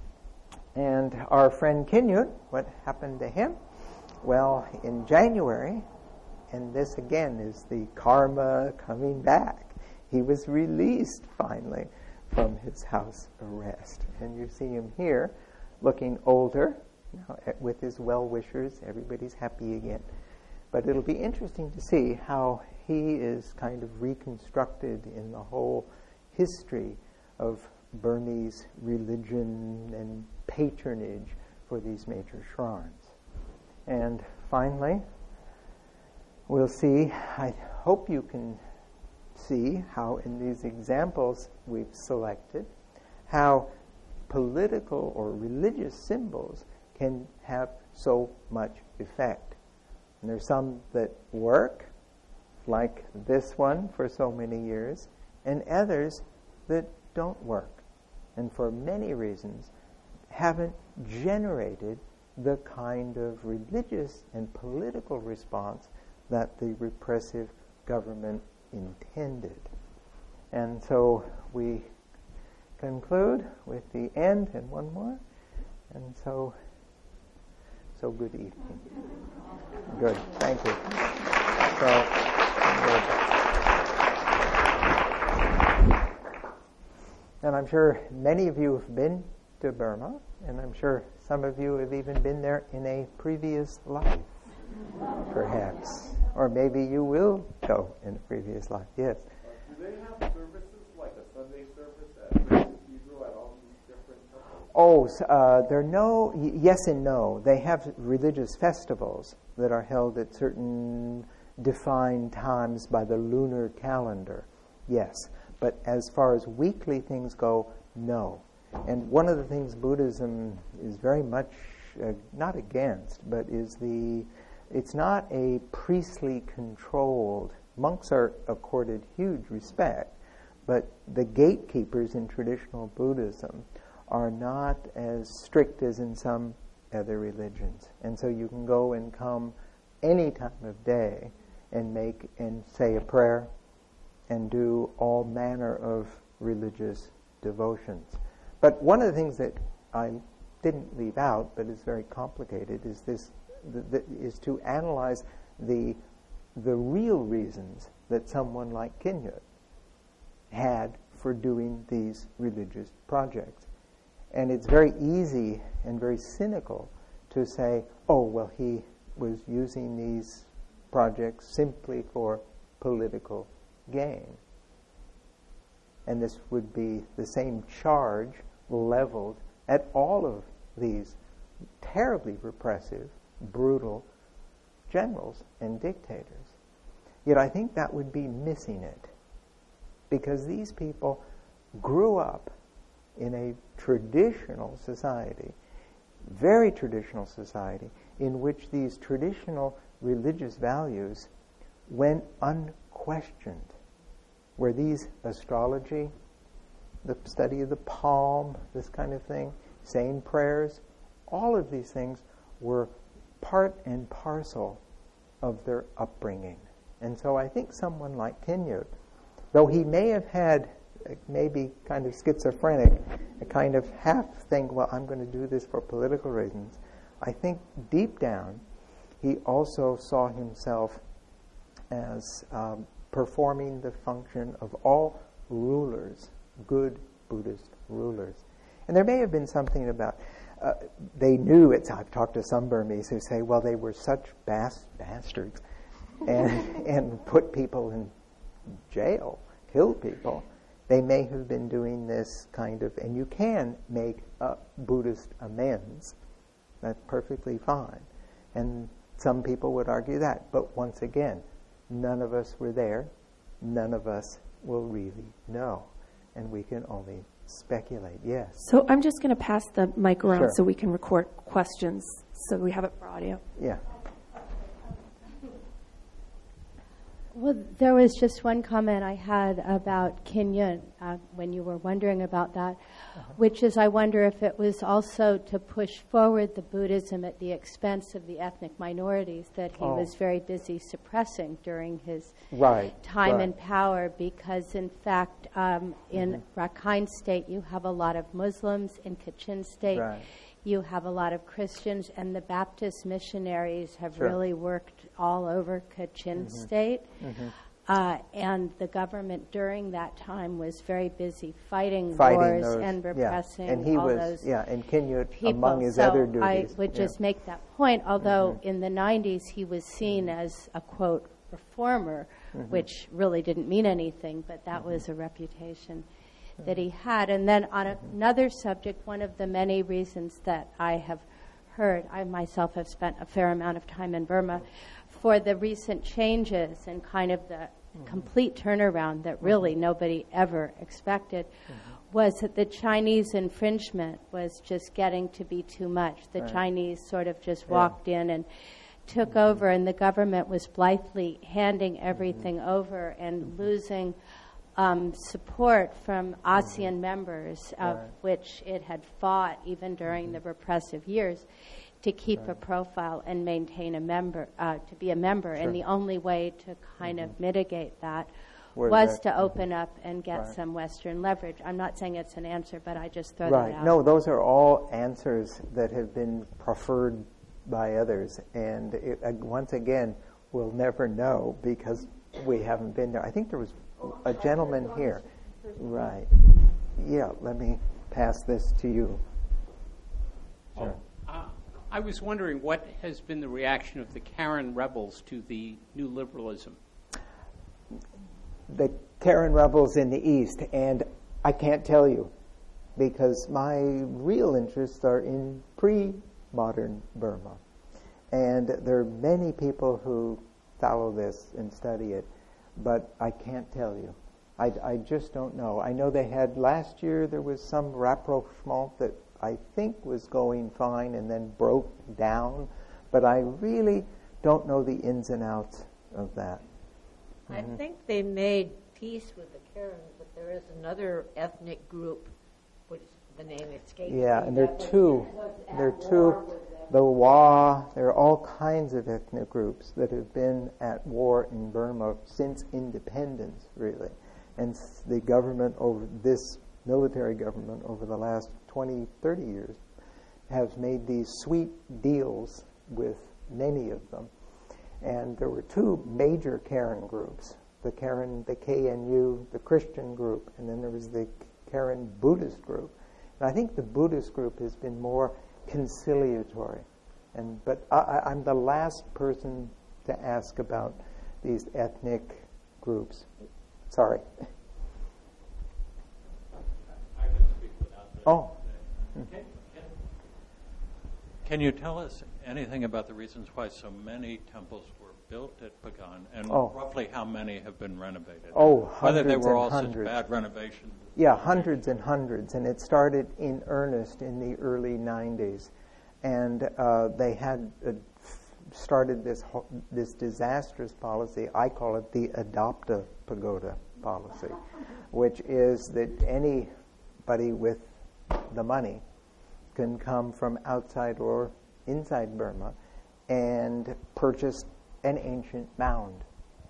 and our friend Kinyut, what happened to him? Well, in January, and this again is the karma coming back, he was released finally from his house arrest. And you see him here looking older, now, with his well-wishers. Everybody's happy again. But it'll be interesting to see how he is kind of reconstructed in the whole history of Burmese religion and patronage for these major shrines. And finally, we'll see, I hope you can see how in these examples we've selected, how political or religious symbols can have so much effect. And there's some that work, like this one for so many years, and others that don't work, and for many reasons haven't generated the kind of religious and political response that the repressive government intended. And so we conclude with the end and one more. And so, so good evening. Good, thank you. So, good. And I'm sure many of you have been to Burma, and I'm sure some of you have even been there in a previous life, perhaps. Or maybe you will go in a previous life, yes. Uh, do they have services like a Sunday service at the cathedral at all these different temples? Oh, uh, there are no, y- yes and no. They have religious festivals that are held at certain defined times by the lunar calendar, yes. But as far as weekly things go, no. And one of the things Buddhism is very much uh, not against, but is the, it's not a priestly controlled, monks are accorded huge respect, but the gatekeepers in traditional Buddhism are not as strict as in some other religions. And so you can go and come any time of day and make and say a prayer and do all manner of religious devotions. But one of the things that I didn't leave out, but is very complicated, is this: the, the, is to analyze the the real reasons that someone like Kinyut had for doing these religious projects. And it's very easy and very cynical to say, "Oh, well, he was using these projects simply for political gain." And this would be the same charge leveled at all of these terribly repressive, brutal generals and dictators. Yet I think that would be missing it, because these people grew up in a traditional society, very traditional society, in which these traditional religious values went unquestioned, where these astrology, the study of the palm, this kind of thing, saying prayers, all of these things were part and parcel of their upbringing. And so I think someone like Kinyut, though he may have had maybe kind of schizophrenic, a kind of half think, well, I'm going to do this for political reasons, I think deep down he also saw himself as um, performing the function of all rulers, good Buddhist rulers. And there may have been something about, uh, they knew, it's, I've talked to some Burmese who say, well, they were such bas- bastards and, and put people in jail, killed people. They may have been doing this kind of, and you can make uh, Buddhist amends. That's perfectly fine. And some people would argue that. But once again, none of us were there. None of us will really know. And we can only speculate, yes. So I'm just going to pass the mic around Sure. so we can record questions, so we have it for audio. Yeah. Well, there was just one comment I had about Kinyut uh, when you were wondering about that, uh-huh. which is I wonder if it was also to push forward the Buddhism at the expense of the ethnic minorities that he oh. was very busy suppressing during his right. time right. in power, because in fact um, in mm-hmm. Rakhine State you have a lot of Muslims, in Kachin State right. you have a lot of Christians, and the Baptist missionaries have sure. really worked all over Kachin mm-hmm. State. Mm-hmm. Uh, and the government during that time was very busy fighting, fighting wars those, and repressing yeah. and he all was, those yeah, and Kinyut people. among his so other duties. I would yeah. just make that point, although mm-hmm. in the nineties he was seen mm-hmm. as a, quote, reformer, mm-hmm. which really didn't mean anything, but that mm-hmm. was a reputation. that he had. And then on a, another subject, one of the many reasons that I have heard, I myself have spent a fair amount of time in Burma, for the recent changes and kind of the mm-hmm. complete turnaround that really mm-hmm. nobody ever expected, mm-hmm. was that the Chinese infringement was just getting to be too much. The right. Chinese sort of just yeah. walked in and took mm-hmm. over, and the government was blithely handing everything mm-hmm. over and mm-hmm. losing um, support from ASEAN mm-hmm. members, of right. which it had fought even during mm-hmm. the repressive years, to keep right. a profile and maintain a member, uh, to be a member. Sure. And the only way to kind mm-hmm. of mitigate that Where was that? to open mm-hmm. up and get right. some Western leverage. I'm not saying it's an answer, but I just throw right. that out. No, those are all answers that have been preferred by others. And it, uh, once again, we'll never know because we haven't been there. I think there was a gentleman here. Right. Yeah, let me pass this to you. Sure. Oh, uh, I was wondering what has been the reaction of the Karen rebels to the new liberalism? The Karen rebels in the East, and I can't tell you because my real interests are in pre-modern Burma. And there are many people who follow this and study it, but I can't tell you. I, I just don't know. I know they had last year, there was some rapprochement that I think was going fine and then broke down, but I really don't know the ins and outs of that. I mm-hmm. think they made peace with the Karens, but there is another ethnic group, which the name escapes Yeah, me. and there are two. There are two. The Wa, there are all kinds of ethnic groups that have been at war in Burma since independence, really. And the government over this military government over the last twenty, thirty years has made these sweet deals with many of them. And there were two major Karen groups, the Karen, the K N U, the Christian group, and then there was the Karen Buddhist group. And I think the Buddhist group has been more conciliatory. And but I, I'm the last person to ask about these ethnic groups. Sorry. I can speak without the... Oh. Can, can, can you tell us anything about the reasons why so many temples were built at Pagan, and oh. roughly how many have been renovated? Oh, hundreds Whether they were all and hundreds. such bad renovations? Yeah, hundreds and hundreds. And it started in earnest in the early nineties. And uh, they had uh, started this ho- this disastrous policy. I call it the Adopt a Pagoda policy, which is that anybody with the money can come from outside or inside Burma and purchase an ancient mound.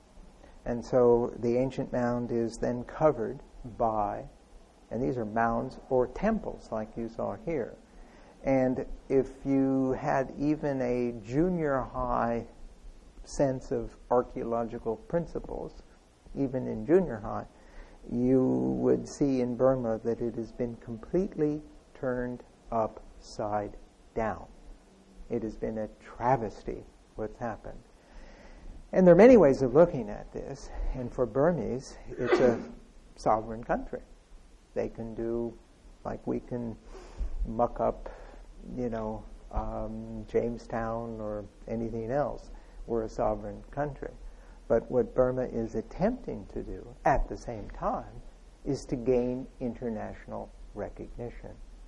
And so the ancient mound is then covered by, and these are mounds or temples like you saw here. And if you had even a junior high sense of archaeological principles, even in junior high, you would see in Burma that it has been completely turned upside down. It has been a travesty what's happened. And there are many ways of looking at this. And for Burmese, it's a sovereign country. They can do, like we can muck up, you know, um, Jamestown or anything else. We're a sovereign country. But what Burma is attempting to do at the same time is to gain international recognition.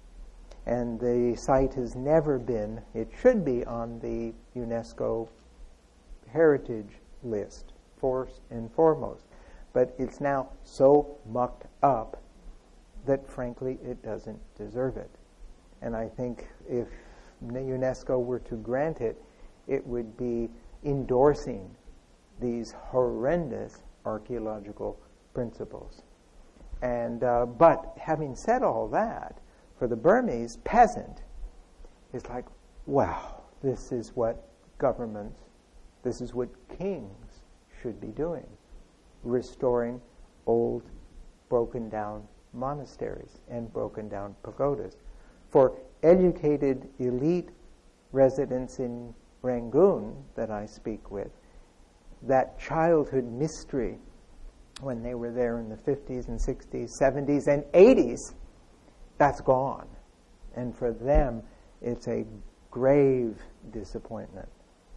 And the site has never been, it should be on the UNESCO heritage list, first and foremost. But it's now so mucked up that, frankly, it doesn't deserve it. And I think if UNESCO were to grant it, it would be endorsing these horrendous archaeological principles. And uh, but having said all that, for the Burmese peasant, it's like, wow, this is what governments, this is what kings should be doing, restoring old, broken down monasteries and broken down pagodas. For educated elite residents in Rangoon that I speak with, that childhood mystery when they were there in the fifties and sixties, seventies, and eighties, that's gone. And for them, it's a grave disappointment.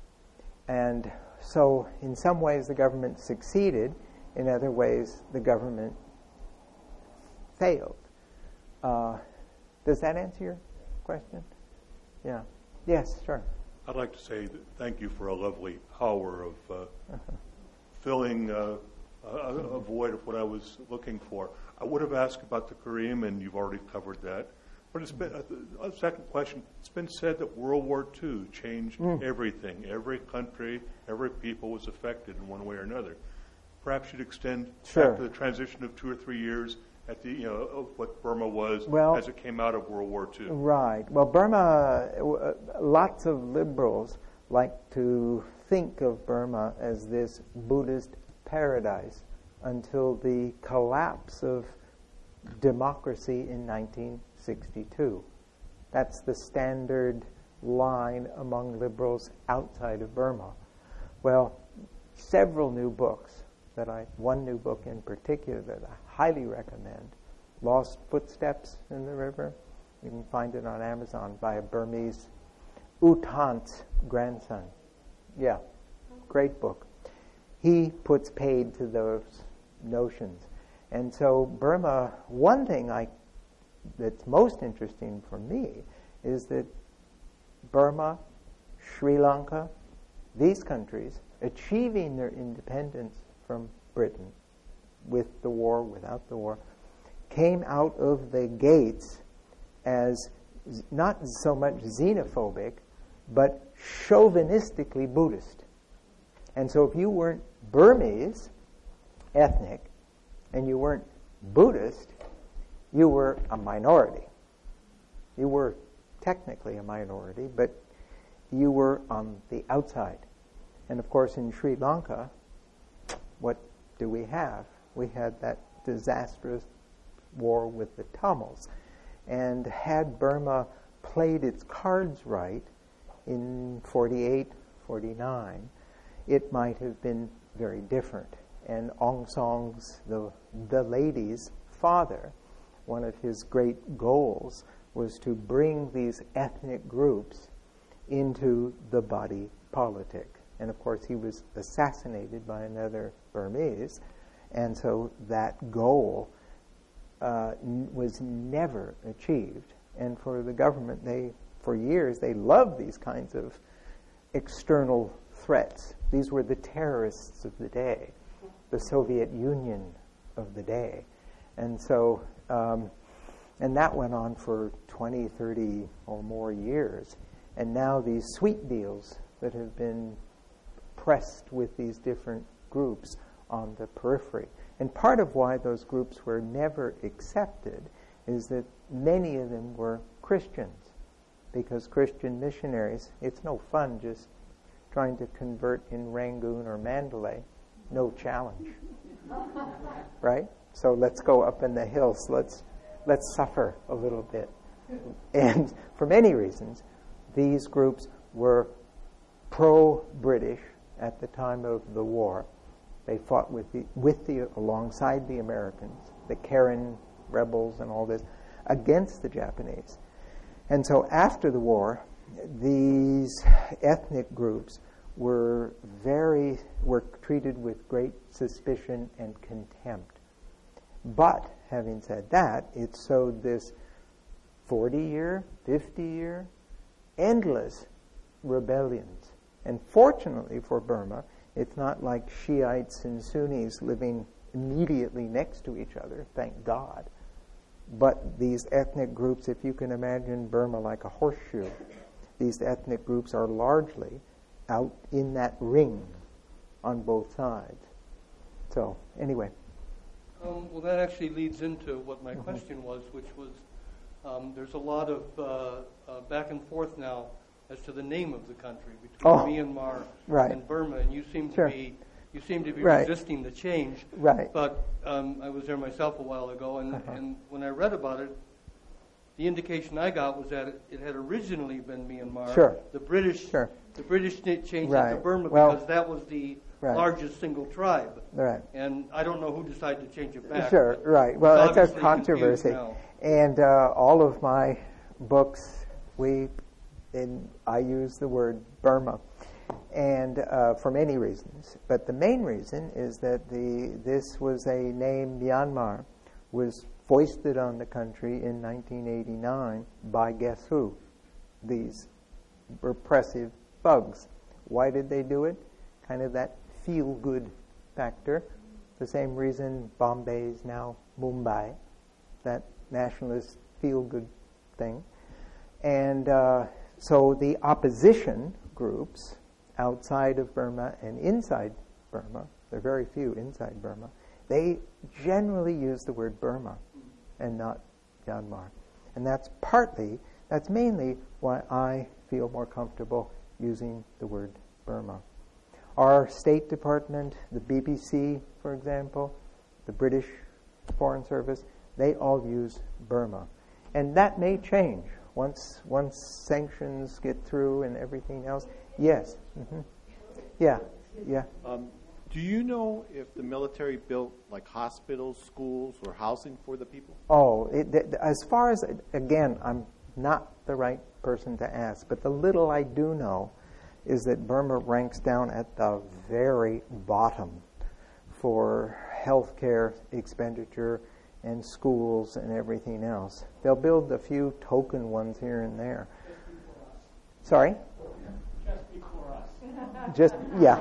And so, in some ways, the government succeeded. In other ways, the government failed. Uh, does that answer your question? Yeah. Yes, sure. I'd like to say that thank you for a lovely hour of uh, uh-huh. filling uh, a, a void of what I was looking for. I would have asked about the Kareem, and you've already covered that. But it's been a, a second question. It's been said that World War Two changed mm. everything. Every country, every people was affected in one way or another. Perhaps you'd extend sure. back to the transition of two or three years at the, you know, of what Burma was well, as it came out of World War Two. Right. Well, Burma, uh, lots of liberals like to think of Burma as this Buddhist paradise until the collapse of democracy in nineteen sixty-two. That's the standard line among liberals outside of Burma. Well, several new books that I, one new book in particular that I highly recommend, Lost Footsteps in the River. You can find it on Amazon by a Burmese U Thant's grandson. Yeah, great book. He puts paid to those notions. And so Burma, one thing I that's most interesting for me is that Burma, Sri Lanka, these countries achieving their independence from Britain, with the war, without the war, came out of the gates as not so much xenophobic, but chauvinistically Buddhist. And so if you weren't Burmese, ethnic, and you weren't Buddhist, you were a minority. You were technically a minority, but you were on the outside. And of course in Sri Lanka, what do we have? We had that disastrous war with the Tamils. And had Burma played its cards right in forty-eight, forty-nine, it might have been very different. And Aung San's, the, the lady's father, one of his great goals was to bring these ethnic groups into the body politic. And of course he was assassinated by another Burmese, and so that goal uh, n- was never achieved. And for the government, they, for years, they loved these kinds of external threats. These were the terrorists of the day, the Soviet Union of the day. And so, um, and that went on for twenty, thirty or more years. And now these sweet deals that have been pressed with these different groups on the periphery. And part of why those groups were never accepted is that many of them were Christians. Because Christian missionaries, it's no fun just trying to convert in Rangoon or Mandalay. No challenge. Right? So let's go up in the hills. Let's let's suffer a little bit. And for many reasons, these groups were pro-British at the time of the war. They fought with the, with the, alongside the Americans, the Karen rebels and all this, against the Japanese. And so after the war, these ethnic groups were very, were treated with great suspicion and contempt. But, having said that, it sowed this forty-year, fifty-year, endless rebellions. And fortunately for Burma, it's not like Shiites and Sunnis living immediately next to each other, thank God. But these ethnic groups, if you can imagine Burma like a horseshoe, these ethnic groups are largely out in that ring on both sides. So, anyway. Um, well, that actually leads into what my mm-hmm. question was, which was um, there's a lot of uh, uh, back and forth now as to the name of the country between oh, Myanmar right. and Burma, and you seem sure. to be you seem to be right. resisting the change. Right. But um, I was there myself a while ago, and, uh-huh. and when I read about it, the indication I got was that it, it had originally been Myanmar. Sure. The British, sure. the British changed right. it to Burma well, because that was the right. largest single tribe. Right. And I don't know who decided to change it back. Sure, but right. Well, it's that's a obviously controversy. confused now. And uh, all of my books, we, in, I use the word Burma, and uh, for many reasons. But the main reason is that the this was a name, Myanmar, was foisted on the country in nineteen eighty-nine by guess who? These repressive thugs. Why did they do it? Kind of that feel-good factor. The same reason Bombay is now Mumbai, that nationalist feel-good thing. And uh, so the opposition groups outside of Burma and inside Burma, there are very few inside Burma, they generally use the word Burma and not Myanmar. And that's partly, that's mainly why I feel more comfortable using the word Burma. Our State Department, the B B C, for example, the British Foreign Service, they all use Burma. And that may change once once sanctions get through and everything else. Yes. Mm-hmm. Yeah. Yeah. Um, do you know if the military built like hospitals, schools, or housing for the people? Oh, it, th- as far as, again, I'm not the right person to ask, but the little I do know is that Burma ranks down at the very bottom for healthcare expenditure and schools and everything else. They'll build a few token ones here and there. Sorry? Just before us. Just, yeah.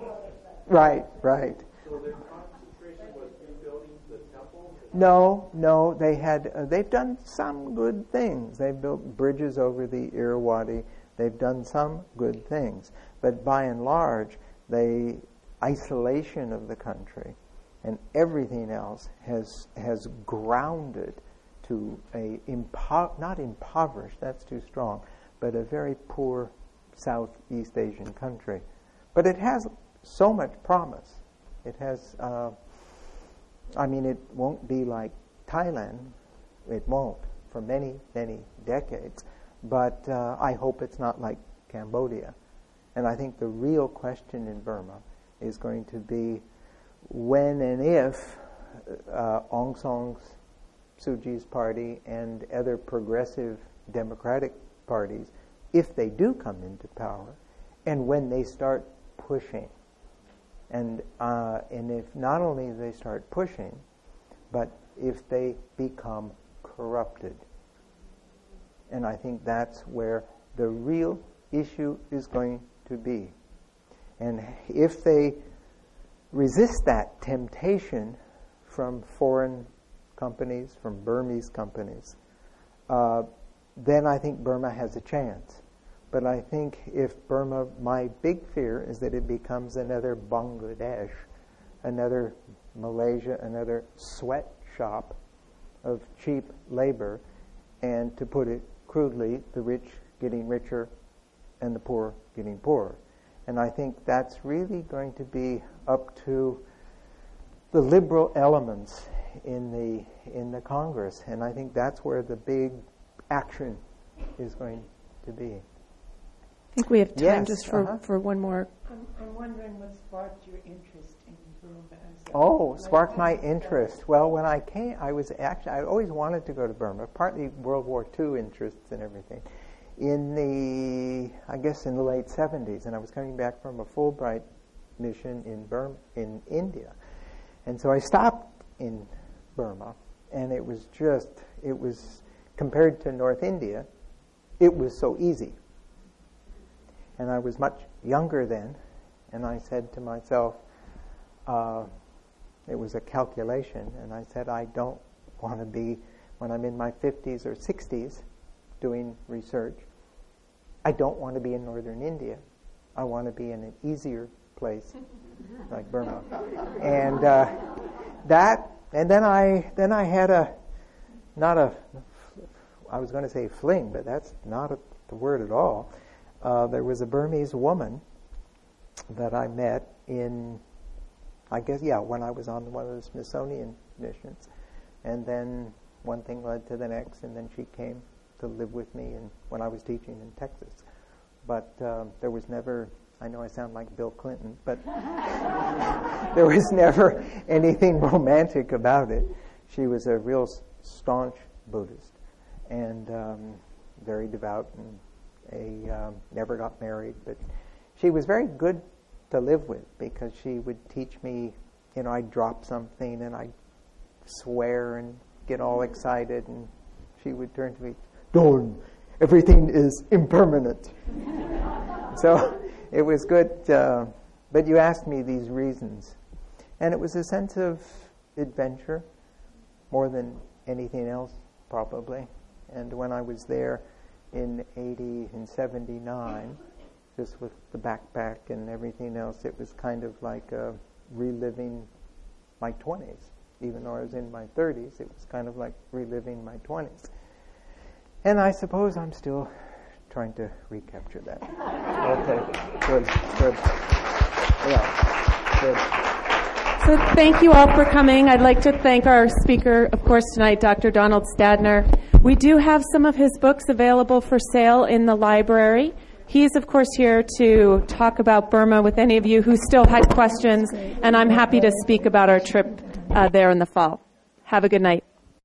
Right, right. So their concentration was rebuilding the temple? No, no, they had, uh, they've done some good things. They've built bridges over the Irrawaddy. They've done some good things. But by and large, the isolation of the country and everything else has has grounded to a, impo- not impoverished, that's too strong, but a very poor Southeast Asian country. But it has so much promise. It has, uh, I mean, it won't be like Thailand. It won't for many, many decades. But uh, I hope it's not like Cambodia. And I think the real question in Burma is going to be when and if uh, Aung San Suu Kyi's party and other progressive democratic parties, if they do come into power, and when they start pushing. And uh, and if not only they start pushing, but if they become corrupted. And I think that's where the real issue is going to be. And if they resist that temptation from foreign companies, from Burmese companies, uh, then I think Burma has a chance. But I think if Burma, my big fear is that it becomes another Bangladesh, another Malaysia, another sweatshop of cheap labor, and to put it crudely, the rich getting richer and the poor getting poorer. And I think that's really going to be up to the liberal elements in the in the Congress. And I think that's where the big action is going to be. I think we have time Yes, just for, uh-huh. for one more. I'm, I'm wondering what sparked your interest in Burma as a Oh, sparked my lifetime interest. Well, when I came, I was actually, I always wanted to go to Burma, partly World War Two interests and everything. In the, I guess in the late seventies, and I was coming back from a Fulbright mission in Burma, in India. And so I stopped in Burma, and it was just, it was, compared to North India, it was so easy. And I was much younger then, and I said to myself, uh, it was a calculation, and I said, I don't want to be, when I'm in my fifties or sixties, doing research, I don't want to be in northern India. I want to be in an easier place, like Burma. And uh, that, and then I, then I had a, not a, I was going to say fling, but that's not a, the word at all. Uh, there was a Burmese woman that I met in, I guess, yeah, when I was on one of the Smithsonian missions. And then one thing led to the next, and then she came to live with me and when I was teaching in Texas. But um, there was never I know I sound like Bill Clinton, but there was never anything romantic about it. She was a real staunch Buddhist and um, very devout, and a um, never got married, but she was very good to live with because she would teach me, you know, I'd drop something and I'd swear and get all excited, and she would turn to me, "Don't, everything is impermanent." So it was good, uh, but you asked me these reasons, and it was a sense of adventure more than anything else, probably. And when I was there in eighty and seventy-nine, just with the backpack and everything else, it was kind of like uh, reliving my twenties. Even though I was in my thirties, it was kind of like reliving my twenties. And I suppose I'm still trying to recapture that. Okay, good, good. Yeah, good. So thank you all for coming. I'd like to thank our speaker, of course, tonight, Doctor Donald Stadner. We do have some of his books available for sale in the library. He's, of course, here to talk about Burma with any of you who still had questions, and I'm happy to speak about our trip uh, there in the fall. Have a good night.